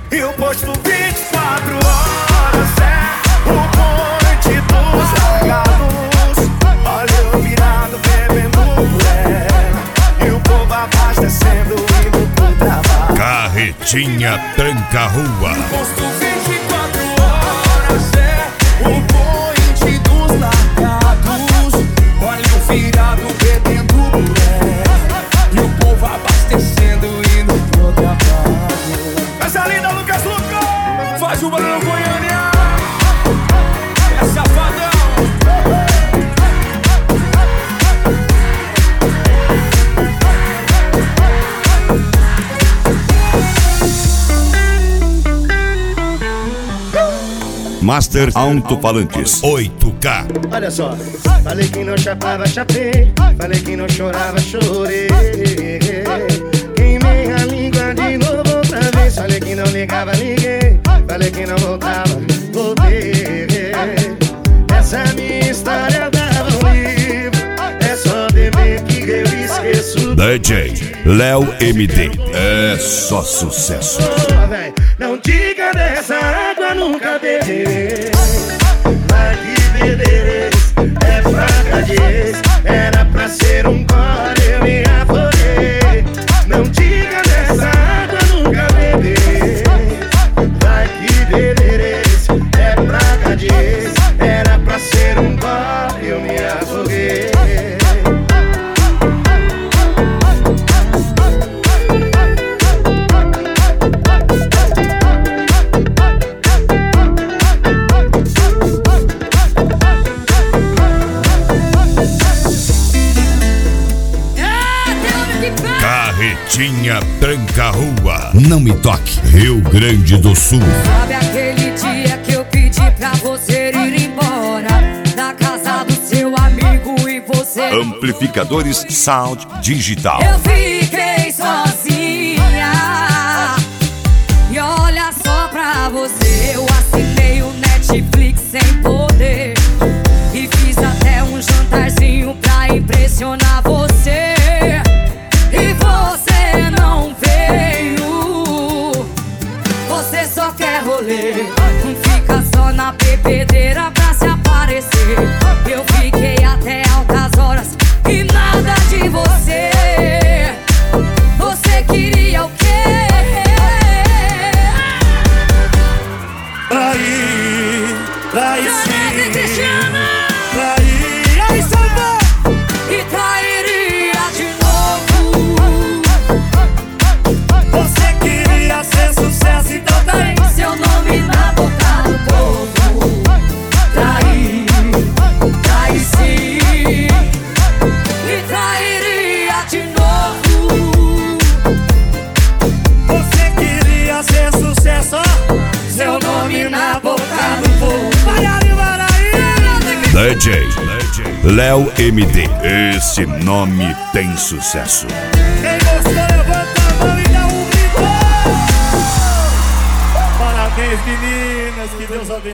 E o posto 24 horas é o ponte dos largados. Olha eu virado bebendo por ela, e o povo abastecendo indo pro trabalho. Carretinha Tranca-Rua. Posto 24 horas é o ponte dos largados. Olha eu virado bebendo por ela, e o povo abastecendo indo pro trabalho. Essa linda Lucas Luca faz o barulho Goiânia. É safadão. Master Alto-Falantes 8K. Olha só, falei que não chapava, chapei. Falei que não chorava, chorei. Queimei a língua de novo outra vez. Falei que não ligava, liguei. Falei que não voltava, voltei. Essa minha história dava um livro. É só beber que eu esqueço. DJ Léo MD. É só sucesso. Não diga dessa água, nunca beberei. Vai que bebereis, é fraca de ex. Era pra ser um gole, eu me afoguei. Não diga dessa água, nunca beberei. Vai que bebereis, é fraca de ex. Era pra ser um gole, eu me afoguei. Carretinha Tranca-Rua. Não me toque. Rio Grande do Sul. Sabe aquele dia que eu pedi pra você ir embora da casa do seu amigo e você... Amplificadores Sound Digital. Eu fiquei sozinha. E olha só pra você, eu assinei o Netflix sem poder. E fiz até um jantarzinho pra impressionar você. E você não veio. Você só quer rolê, não fica só na bebedeira pra se aparecer. Eu fiquei até altas horas e nada de você. Você queria o quê? Traí sim. Cristiana! Traí, aí salva! E trairia de novo. Você queria ser sucesso, então daí Seu nome na boca do povo. Traí, traí sim. E trairia de novo. você queria ser sucesso, seu nome na boca do povo. Vai aí, vai aí. DJ Léo MD. Esse nome tem sucesso. Quem gostou, levanta a mão e dá um grito. Parabéns, menino.